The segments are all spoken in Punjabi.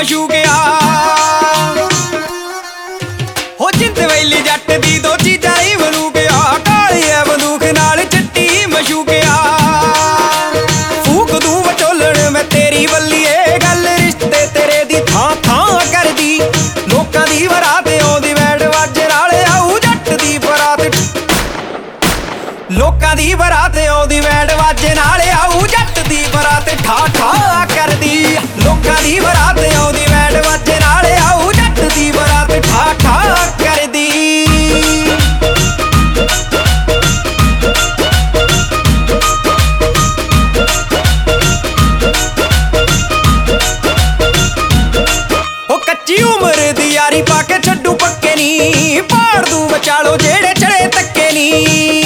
ਮਸ਼ੂਕਿਆ ਹੋ ਜਿੰਦ ਵੈਲੀ ਜੱਟ ਦੀ ਦੋ ਚੀਜ਼ਾਂ ਹੀ ਮਲੂਕਿਆ ਕਾਲੀ ਐ ਬੰਦੂਕ ਨਾਲ ਚਿੱਟੀ ਮਸ਼ੂਕਿਆ ਫੂਕ ਦੂੰ ਵਿਚੋਲਣ ਮੈਂ ਤੇਰੀ ਬੱਲੀਏ ਗੱਲ ਰਿਸ਼ਤੇ ਤੇਰੇ ਦੀ ਥਾਂ ਥਾਂ ਕਰਦੀ ਲੋਕਾਂ ਦੀ ਬਰਾਤ ਆਉਂਦੀ ਵੈੜ ਵਾਜੇ ਨਾਲ ਆਊ ਜੱਟ ਦੀ ਬਰਾਤ ਲੋਕਾਂ ਦੀ ਬਰਾਤ ਆਉਂਦੀ ਵੈੜ ਵਾਜੇ ਨਾਲ ਆਊ ਜੱਟ ਦੀ ਬਰਾਤ ਠਾ ਠਾ ਕਰਦੀ ਲੋਕਾਂ ਦੀ ਬਰਾਤ ਆਉਂਦੀ ਵੈੜ ਵਾਜੇ ਨਾਲ ਆਊ ਜੱਟ ਦੀ ਬਰਾਤ ਠਾ ਠਾ ਕਰਦੀ ਉਹ ਕੱਚੀ ਉਮਰ ਦੀ ਯਾਰੀ ਪਾ ਕੇ ਛੱਡੂ ਪੱਕੇ ਨੀ ਪਾੜ ਦੂ ਵਿਚਾਲੋ ਜਿਹੜੇ ਚੜੇ ਤੱਕੇ ਨੀ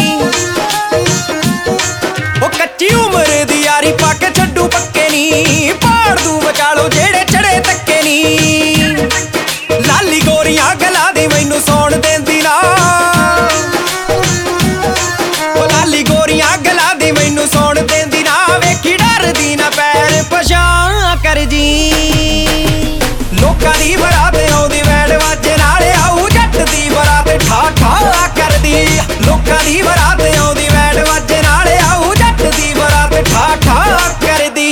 ਕੱਚੀ ਉਮਰ ਦੀ ਯਾਰੀ ਪਾ ਕੇ ਛੱਡੂ ਪੱਕੇ ਨੀ ਪਾੜ ਦੂ ਵਿਚਾਲੋ ਜਿਹੜੇ ਚੜੇ ਤੱਕੇ ਨੀ ਲਾਲੀ ਗੋਰੀਆਂ ਗਲਾਂ ਦੀ ਮੈਨੂੰ ਸੌਣ ਦੇਂਦੀ ਨਾ ਉਹ ਲਾਲੀ ਗੋਰੀਆਂ ਗਲਾਂ ਦੀ ਮੈਨੂੰ ਸੌਣ ਦੇਂਦੀ ਨਾ ਵੇਖੀ ਡਰਦੀ ਨਾ ਪੈਰ ਪਛਾਂ ਕਰ ਜੀ ਲੋਕਾਂ ਦੀ ਬਰਾਤ ਆਉਂਦੀ ਵੈੜ ਵਾਜੇ ਨਾਲ ਆਊ ਜੱਟ ਦੀ ਬਰਾਤ ਠਾ ਠਾ ਕਰਦੀ ਲੋਕਾਂ ਦੀ ਬਰਾਤ ਆਉਂਦੀ ਵੈੜ ਵਾਜੇ ਨਾਲ ਆਊ ਜੱਟ ਦੀ ਬਰਾਤ ਠਾ ਠਾ ਕਰਦੀ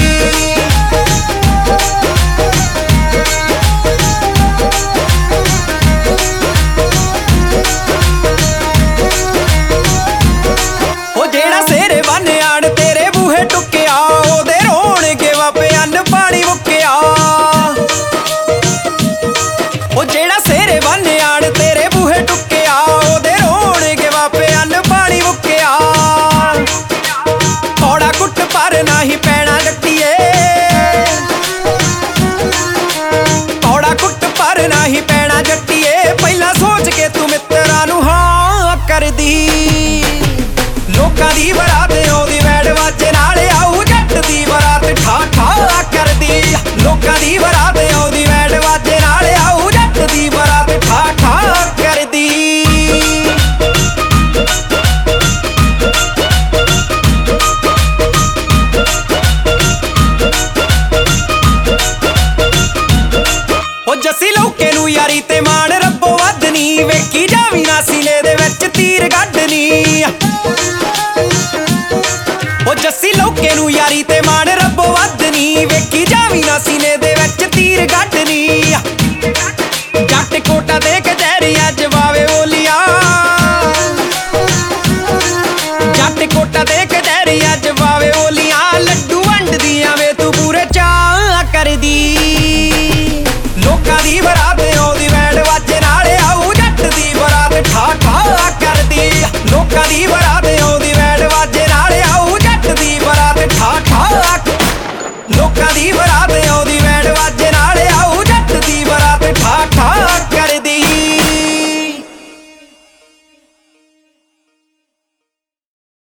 ਉਹ ਜਿਹੜਾ ਸੇਰੇ ਬੰਨ ਆਣ ਤੇਰੇ ਬੂਹੇ ਟੁੱਕਿਆ ਉਹਦੇ ਰੋਣਗੇ ਵਾਪੇ ਅੰਨ ਪਾਣੀ ਮੁੱਕਿਆ ਉਹ ਜਿਹੜਾ ਸੇਰੇ ਬੰਨ ਆਣ ਤੇਰੇ ਬੂਹੇ ਟੁੱਕਿਆ ਉਹਦੇ ਰੋਣਗੇ ਵਾਪੇ ਅੰਨ ਪਾਣੀ ਮੁੱਕਿਆ ਥੋੜਾ ਕੁੱਟ ਪਰ ਨਹੀਂ ਪੈਣਾ ਜੱਟੀਏ ਥੋੜਾ ਕੁੱਟ ਪਰ ਨਹੀਂ ਪੈਣਾ ਜੱਟੀਏ ਪਹਿਲਾਂ ਸੋਚ ਕੇ ਤੂੰ ਮਿੱਤਰਾਂ ਨੂੰ ਹਾਂ ਕਰਦੀ ਲੋਕਾਂ ਦੀ ਬਰਾਤ ਆਉਂਦੀ ਵੈੜ ਵਾਜੇ ਨਾਲ ਆਊ ਜੱਟ ਦੀ ਬਰਾਤ ਠਾ ਠਾ ਕਰਦੀ ਲੋਕਾਂ ਦੀ ਬਰਾਤ ਆਉਂਦੀ ਵੈੜ ਵਾਜੇ ਨਾਲ ਆਊ ਜੱਟ ਦੀ ਬਰਾਤ ਠਾ ਠਾ ਕਰਦੀ ਉਹ ਜੱਸੀ ਲੋਕੇ ਨੂੰ ਯਾਰੀ ਤੇ ਮਾਣ ਰੱਬੋ ਵੱਧ ਨੀ ਵੇਖੀ ਜਾਵੀ ਨਾ ਸੀਨੇ ਦੇ ਵਿੱਚ ਤੀਰ ਗੱਡਨੀ ਉਹ ਜੱਸੀ ਲੋਕੇ ਨੂੰ ਯਾਰੀ ਤੇ ਮਾਣ ਰੱਬੋ ਵੱਧ ਨੀ ਵੇਖੀ ਜਾਵੀ ਨਾ ਸੀਨੇ ਦੇ ਵਿੱਚ ਤੀਰ ਗੱਡਨੀ ਜੱਟ ਕੋਟਾ ਦੇ ਕਚਹਿਰੀਆਂ ਜਵਾਵੇ ਬੋਲੀਆਂ ਜੱਟ ਕੋਟਾ ਦੇ ਕਚਹਿਰੀਆਂ ਜਵਾਵੇ ਬੋਲੀਆਂ ਲੱਡੂ ਵੰਡਦੀਆਂ ਵੇ ਤੂੰ ਪੂਰੇ ਚਾਅ ਕਰਦੀ ਲੋਕਾਂ ਦੀ ਬਰਾਤ ਆਉਂਦੀ ਵੈੜ ਵਾਜੇ ਨਾਲ ਆਊ ਜੱਟ ਦੀ ਬਰਾਤ ਠਾ ਠਾ ਕਰਦੀ ਲੋਕਾਂ ਦੀ ਬਰਾਤ ਆਉਂਦੀ ਵੈੜ ਵਾਜੇ ਨਾਲ ਆਊ ਜੱਟ ਦੀ ਬਰਾਤ ਠਾ ਠਾ ਲੋਕਾਂ ਦੀ ਬਰਾਤ